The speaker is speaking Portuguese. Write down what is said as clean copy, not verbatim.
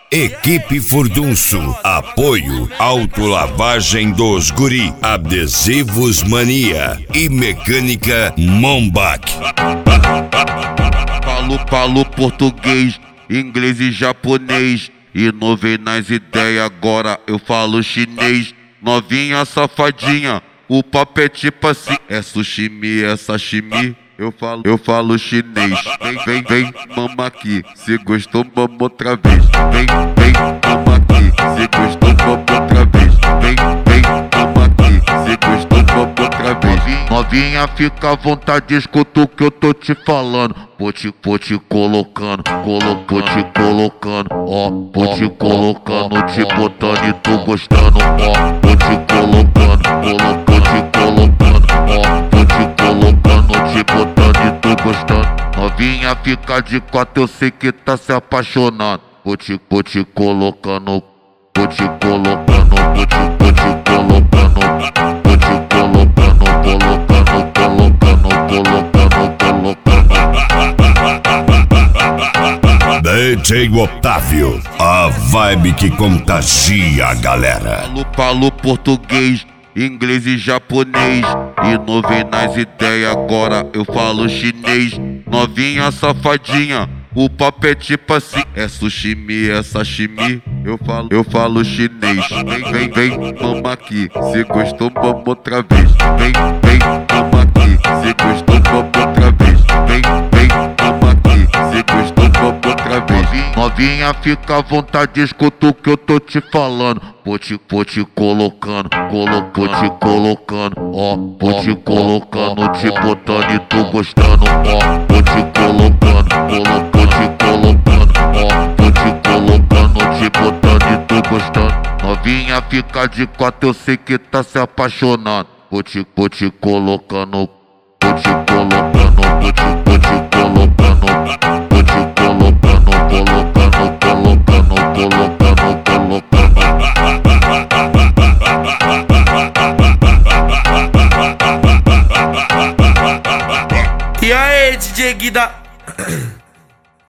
Equipe Furdunço, apoio, autolavagem dos guri, adesivos Mania e mecânica Mombach. Falo português, inglês e japonês, inovei nas ideias, agora eu falo chinês. Novinha safadinha, o papo é tipo assim, é sushi, é sashimi. Eu falo chinês. Vem, mama aqui. Se gostou, mama outra vez. Vem, mama aqui. Se gostou, mama outra vez. Vem, mama aqui. Se gostou, mama outra vez. Novinha, fica à vontade, escuta o que eu tô te falando. Vou te colocando, te colocando, ó. Vou te colocando, te botando e tô gostando, ó. Vou te colocando, te colocando, ó. Vou te colocando, te botando e tô gostando. Novinha, fica de quatro, eu sei que tá se apaixonando. Vou te colocando, vou te colocando, vou te colocando, vou te colocando, DJ Otávio, a vibe que contagia a galera. Falo português, inglês e japonês, inovei nas ideias, agora eu falo chinês. Novinha safadinha, o papo é tipo assim, é sushi, é sashimi. Eu falo chinês. Vem, mama aqui. Se gostou, mama outra vez. Vem, mama aqui. Se gostou, mama outra vez. Vem, mama aqui. Se gostou, mama outra vez. Novinha, fica à vontade, escuta o que eu tô te falando. Vou te colocando, te colocando, ó. Vou te colocando, te botando e tô gostando, ó. Vou te colocando, te colocando, ó. Vou te colocando, te botando e tô gostando. Novinha, fica de quatro, eu sei que tá se apaixonando. Vou te colocando, te colocando, vou te colocando, E aí, DJ Guida?